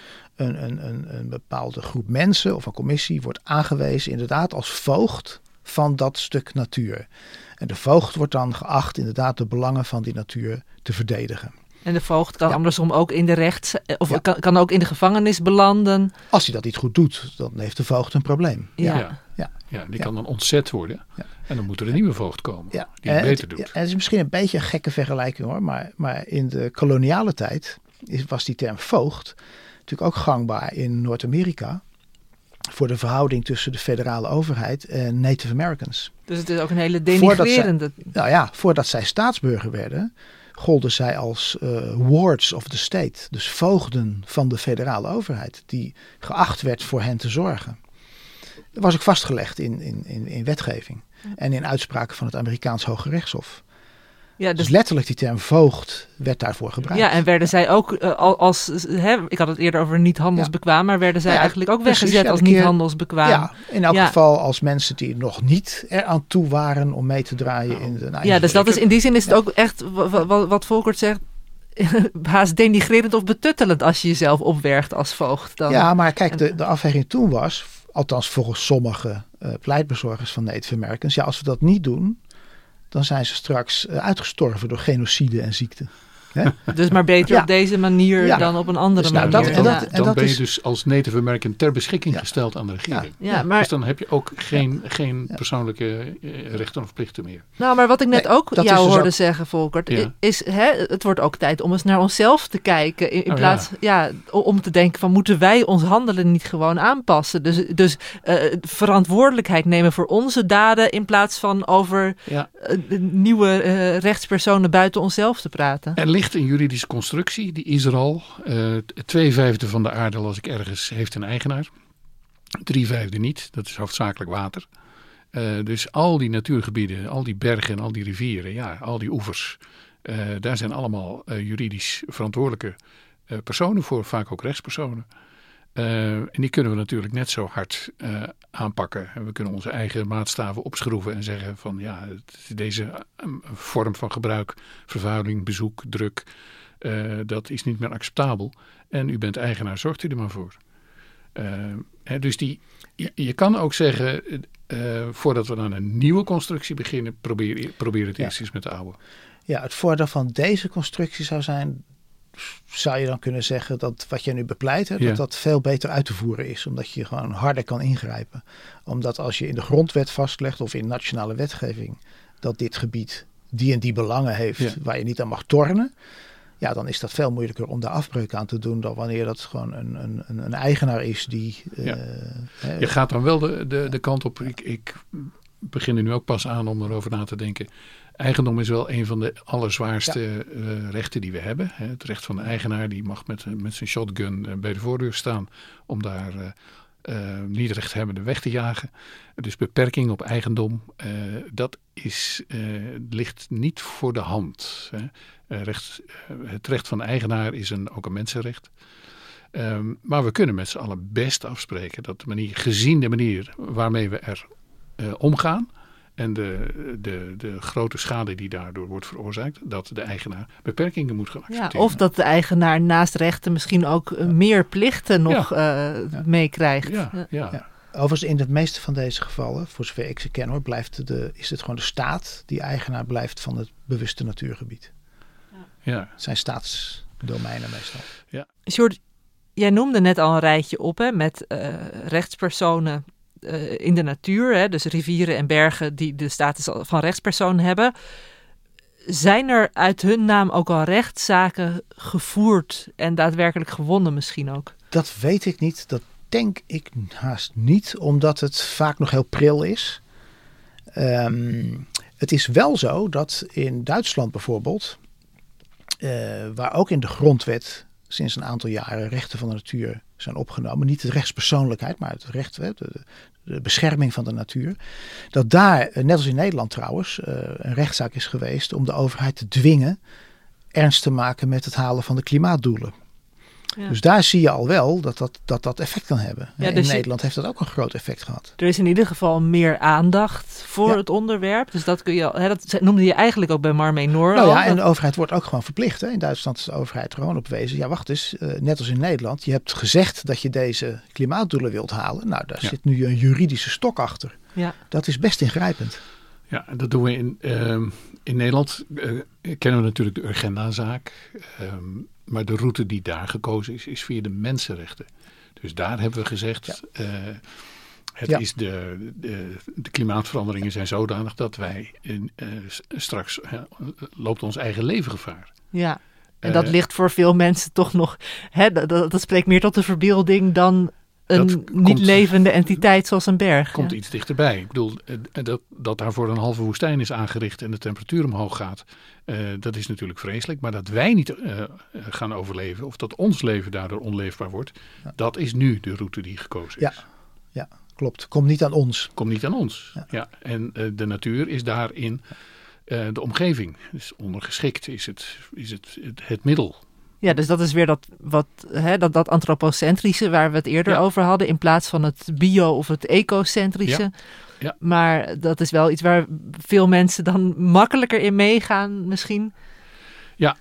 een bepaalde groep mensen of een commissie wordt aangewezen inderdaad als voogd van dat stuk natuur. En de voogd wordt dan geacht inderdaad de belangen van die natuur te verdedigen. En de voogd kan andersom ook in de kan ook in de gevangenis belanden. Als hij dat niet goed doet, dan heeft de voogd een probleem. Die kan dan ontzet worden. Ja. En dan moet er een nieuwe voogd komen die het beter doet. Het is misschien een beetje een gekke vergelijking hoor. Maar in de koloniale tijd was die term voogd natuurlijk ook gangbaar in Noord-Amerika. Voor de verhouding tussen de federale overheid en Native Americans. Dus het is ook een hele denigrerende... Voordat zij staatsburger werden, golden zij als wards of the state. Dus voogden van de federale overheid. Die geacht werd voor hen te zorgen. Dat was ook vastgelegd in wetgeving. En in uitspraken van het Amerikaans Hoge Rechtshof. Ja, dus letterlijk die term voogd werd daarvoor gebruikt. Ja, en werden zij ook ik had het eerder over niet handelsbekwaam, maar werden zij eigenlijk ook weggezet als niet handelsbekwaam. Ja, in elk geval als mensen die nog niet eraan toe waren om mee te draaien in de... dus dat is in die zin is het ook echt wat Volkert zegt. haast denigrerend of betuttelend als je jezelf opwerkt als voogd. Dan. Ja, maar kijk, de afweging toen was, althans volgens sommige pleitbezorgers van Native Americans, ja, als we dat niet doen, dan zijn ze straks uitgestorven door genocide en ziekte. Dus maar beter op deze manier dan op een andere manier. Dan ben je dus als Native American ter beschikking gesteld aan de regering. Maar, dus dan heb je ook geen persoonlijke rechten of plichten meer. Nou, maar wat ik net ook jou hoorde zeggen, Volkert, is het wordt ook tijd om eens naar onszelf te kijken. In plaats om te denken van, moeten wij ons handelen niet gewoon aanpassen? Dus verantwoordelijkheid nemen voor onze daden in plaats van over nieuwe rechtspersonen buiten onszelf te praten. Er ligt een juridische constructie die Israël, 2/5 van de aarde las ik ergens, heeft een eigenaar. 3/5 niet, dat is hoofdzakelijk water. Dus al die natuurgebieden, al die bergen en al die rivieren, al die oevers, daar zijn allemaal juridisch verantwoordelijke personen voor, vaak ook rechtspersonen. En die kunnen we natuurlijk net zo hard aanpakken. En we kunnen onze eigen maatstaven opschroeven en zeggen van deze vorm van gebruik, vervuiling, bezoek, druk, dat is niet meer acceptabel. En u bent eigenaar, zorgt u er maar voor. Dus je kan ook zeggen, voordat we aan een nieuwe constructie beginnen, probeer het eerst eens met de oude. Ja, het voordeel van deze constructie zou je dan kunnen zeggen dat wat jij nu bepleit, dat veel beter uit te voeren is. Omdat je gewoon harder kan ingrijpen. Omdat als je in de grondwet vastlegt of in nationale wetgeving dat dit gebied die en die belangen heeft waar je niet aan mag tornen. Ja, dan is dat veel moeilijker om daar afbreuk aan te doen dan wanneer dat gewoon een eigenaar is die... Je gaat dan wel de kant op. Ik begin er nu ook pas aan om erover na te denken. Eigendom is wel een van de allerzwaarste rechten die we hebben. Het recht van de eigenaar, die mag met zijn shotgun bij de voordeur staan om daar niet-rechthebbenden weg te jagen. Dus beperking op eigendom, dat ligt niet voor de hand. Het recht van de eigenaar is ook een mensenrecht. Maar we kunnen met z'n allen best afspreken dat gezien de manier waarmee we er omgaan en de grote schade die daardoor wordt veroorzaakt, dat de eigenaar beperkingen moet gaan accepteren. Ja, of dat de eigenaar naast rechten misschien ook meer plichten nog meekrijgt. Ja. Overigens in het meeste van deze gevallen, voor zover ik ze ken hoor, is het gewoon de staat die eigenaar blijft van het bewuste natuurgebied. Het zijn staatsdomeinen meestal. Ja. Sjoerd, jij noemde net al een rijtje op met rechtspersonen in de natuur, dus rivieren en bergen die de status van rechtspersoon hebben. Zijn er uit hun naam ook al rechtszaken gevoerd en daadwerkelijk gewonnen misschien ook? Dat weet ik niet. Dat denk ik haast niet, omdat het vaak nog heel pril is. Het is wel zo dat in Duitsland bijvoorbeeld, waar ook in de grondwet sinds een aantal jaren rechten van de natuur zijn opgenomen. Niet de rechtspersoonlijkheid, maar het recht, de bescherming van de natuur. Dat daar, net als in Nederland trouwens, een rechtszaak is geweest om de overheid te dwingen ernst te maken met het halen van de klimaatdoelen. Ja. Dus daar zie je al wel dat effect kan hebben. Ja, dus in Nederland heeft dat ook een groot effect gehad. Er is in ieder geval meer aandacht voor het onderwerp. Dus dat kun je dat noemde je eigenlijk ook bij Mar-Menor. Nou ja, en de overheid wordt ook gewoon verplicht. Hè? In Duitsland is de overheid gewoon op wezen. Ja, wacht eens. Net als in Nederland. Je hebt gezegd dat je deze klimaatdoelen wilt halen. Nou, daar zit nu een juridische stok achter. Ja. Dat is best ingrijpend. Ja, dat doen we in Nederland. Kennen we natuurlijk de Urgenda-zaak. Maar de route die daar gekozen is via de mensenrechten. Dus daar hebben we gezegd, is de klimaatveranderingen zijn zodanig dat wij straks loopt ons eigen leven gevaar. Ja, en dat ligt voor veel mensen toch nog, dat spreekt meer tot de verbeelding dan een niet levende entiteit zoals een berg. Komt iets dichterbij. Ik bedoel, dat daarvoor een halve woestijn is aangericht en de temperatuur omhoog gaat. Dat is natuurlijk vreselijk. Maar dat wij niet gaan overleven of dat ons leven daardoor onleefbaar wordt. Ja. Dat is nu de route die gekozen is. Ja, klopt. Komt niet aan ons. Komt niet aan ons. Ja. En de natuur is daarin de omgeving. Dus ondergeschikt is het middel. Ja, dus dat is weer dat antropocentrische waar we het eerder over hadden, in plaats van het bio- of het ecocentrische. Ja. Maar dat is wel iets waar veel mensen dan makkelijker in meegaan misschien. Ja,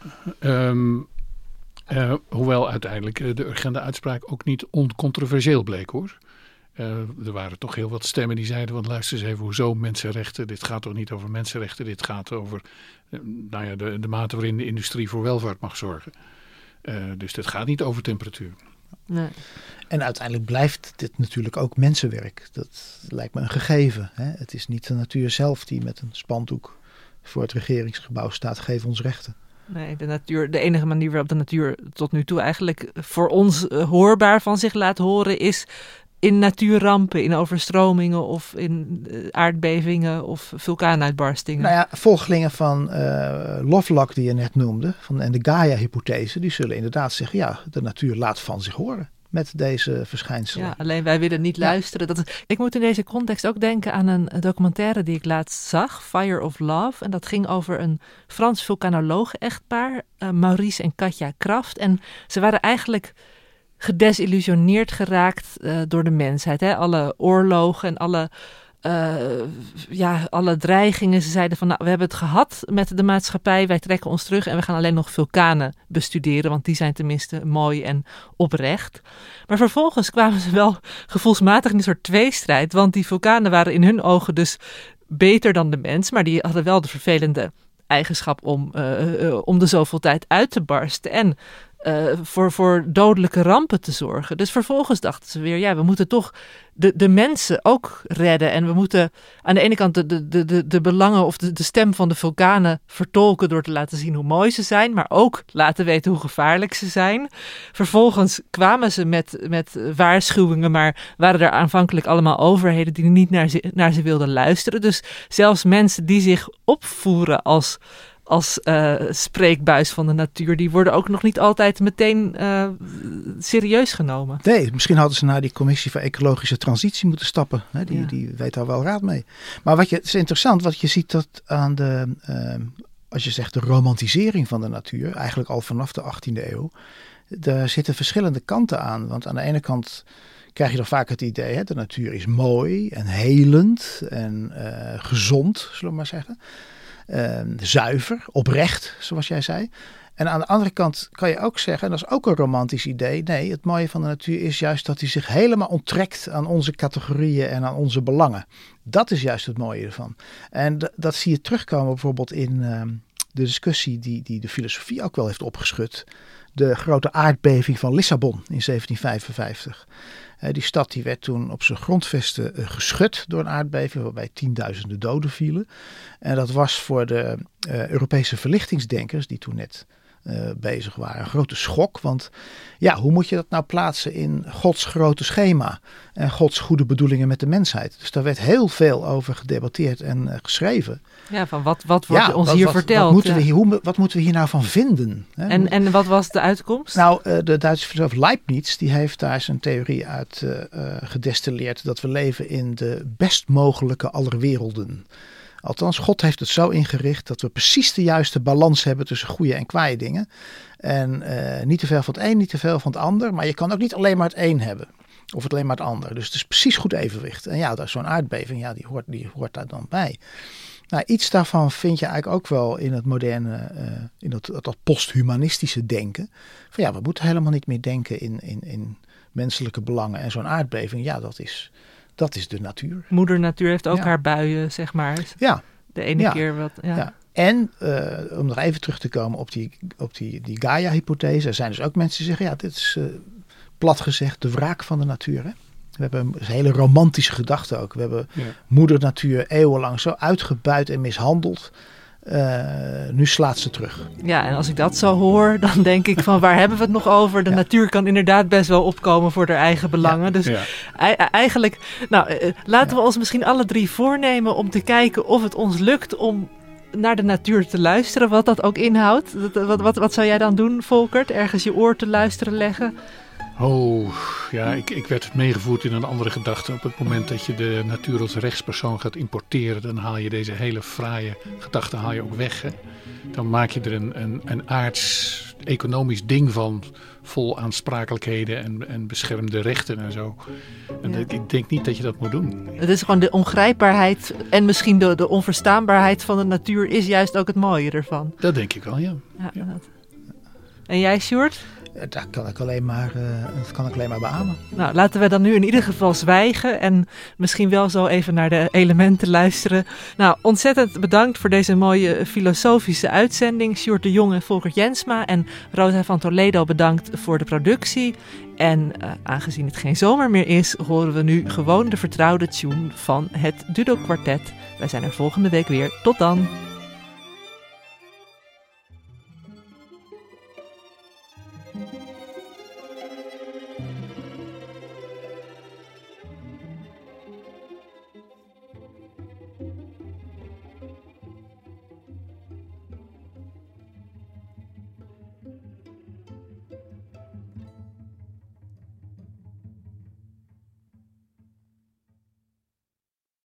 hoewel uiteindelijk de Urgenda-uitspraak ook niet oncontroversieel bleek, hoor. Er waren toch heel wat stemmen die zeiden, want luister eens even, hoezo mensenrechten? Dit gaat toch niet over mensenrechten, dit gaat over de mate waarin de industrie voor welvaart mag zorgen. Dus dit gaat niet over temperatuur. Nee. En uiteindelijk blijft dit natuurlijk ook mensenwerk. Dat lijkt me een gegeven. Hè? Het is niet de natuur zelf die met een spandoek voor het regeringsgebouw staat, geef ons rechten. Nee, de enige manier waarop de natuur tot nu toe eigenlijk voor ons hoorbaar van zich laat horen is in natuurrampen, in overstromingen of in aardbevingen of vulkaanuitbarstingen. Nou ja, volgelingen van Lovelock die je net noemde, en de Gaia-hypothese, die zullen inderdaad zeggen, ja, de natuur laat van zich horen met deze verschijnselen. Ja, alleen wij willen niet luisteren. Ik moet in deze context ook denken aan een documentaire die ik laatst zag, Fire of Love. En dat ging over een Frans vulkanoloog-echtpaar, Maurice en Katja Kraft. En ze waren eigenlijk gedesillusioneerd geraakt door de mensheid. Hè? Alle oorlogen en alle dreigingen. Ze zeiden van, we hebben het gehad met de maatschappij. Wij trekken ons terug en we gaan alleen nog vulkanen bestuderen. Want die zijn tenminste mooi en oprecht. Maar vervolgens kwamen ze wel gevoelsmatig in een soort tweestrijd. Want die vulkanen waren in hun ogen dus beter dan de mens. Maar die hadden wel de vervelende eigenschap om de zoveel tijd uit te barsten. En voor dodelijke rampen te zorgen. Dus vervolgens dachten ze weer, we moeten toch de mensen ook redden. En we moeten aan de ene kant de belangen of de stem van de vulkanen vertolken door te laten zien hoe mooi ze zijn, maar ook laten weten hoe gevaarlijk ze zijn. Vervolgens kwamen ze met waarschuwingen, maar waren er aanvankelijk allemaal overheden die niet naar ze wilden luisteren. Dus zelfs mensen die zich opvoeren als spreekbuis van de natuur, die worden ook nog niet altijd meteen serieus genomen. Nee, misschien hadden ze naar die commissie voor ecologische transitie moeten stappen. Hè? Die weet daar wel raad mee. Maar het is interessant, wat je ziet dat aan als je zegt de romantisering van de natuur, eigenlijk al vanaf de 18e eeuw, daar zitten verschillende kanten aan. Want aan de ene kant krijg je dan vaak het idee, de natuur is mooi en helend en gezond, zullen we maar zeggen. Zuiver, oprecht, zoals jij zei. En aan de andere kant kan je ook zeggen, en dat is ook een romantisch idee, nee, het mooie van de natuur is juist dat hij zich helemaal onttrekt aan onze categorieën en aan onze belangen. Dat is juist het mooie ervan. En dat zie je terugkomen bijvoorbeeld in de discussie die de filosofie ook wel heeft opgeschud. De grote aardbeving van Lissabon in 1755. Die stad die werd toen op zijn grondvesten geschud door een aardbeving waarbij tienduizenden doden vielen. En dat was voor de Europese verlichtingsdenkers die toen net bezig waren een grote schok. Want hoe moet je dat nou plaatsen in Gods grote schema en Gods goede bedoelingen met de mensheid? Dus daar werd heel veel over gedebatteerd en geschreven. Ja, van wat wordt ons hier verteld? Wat moeten we hier nou van vinden? Hè? En wat was de uitkomst? Nou, de Duitse filosoof Leibniz die heeft daar zijn theorie uit gedestilleerd dat we leven in de best mogelijke aller werelden. Althans, God heeft het zo ingericht dat we precies de juiste balans hebben tussen goede en kwaaie dingen. En niet te veel van het een, niet te veel van het ander. Maar je kan ook niet alleen maar het een hebben. Of alleen maar het ander. Dus het is precies goed evenwicht. En dat is zo'n aardbeving, die hoort daar dan bij. Nou, iets daarvan vind je eigenlijk ook wel in het moderne, in dat posthumanistische denken. Van we moeten helemaal niet meer denken in menselijke belangen. En zo'n aardbeving, dat is de natuur. Moeder natuur heeft ook haar buien, zeg maar. Ja. De ene keer wat. Ja. Ja. En om nog even terug te komen op die Gaia-hypothese. Er zijn dus ook mensen die zeggen, dit is plat gezegd de wraak van de natuur. Hè? We hebben een hele romantische gedachte ook. We hebben moeder natuur eeuwenlang zo uitgebuit en mishandeld. Nu slaat ze terug. Ja, en als ik dat zo hoor, dan denk ik van waar hebben we het nog over? De natuur kan inderdaad best wel opkomen voor haar eigen belangen. Dus eigenlijk, laten we ons misschien alle drie voornemen om te kijken of het ons lukt om naar de natuur te luisteren. Wat dat ook inhoudt. Wat zou jij dan doen, Volkert? Ergens je oor te luisteren leggen? Ik werd meegevoerd in een andere gedachte. Op het moment dat je de natuur als rechtspersoon gaat importeren, dan haal je deze hele fraaie gedachte ook weg. Hè? Dan maak je er een aards economisch ding van vol aansprakelijkheden en beschermde rechten en zo. En ik denk niet dat je dat moet doen. Het is gewoon de ongrijpbaarheid en misschien de onverstaanbaarheid van de natuur is juist ook het mooie ervan. Dat denk ik wel, ja. En jij, Sjoerd? Dat kan ik alleen maar beamen. Nou, laten we dan nu in ieder geval zwijgen en misschien wel zo even naar de elementen luisteren. Nou, ontzettend bedankt voor deze mooie filosofische uitzending. Sjoerd de Jong en Volkert Jensma en Rosa van Toledo bedankt voor de productie. En aangezien het geen zomer meer is, horen we nu gewoon de vertrouwde tune van het Dudok Kwartet. Wij zijn er volgende week weer. Tot dan!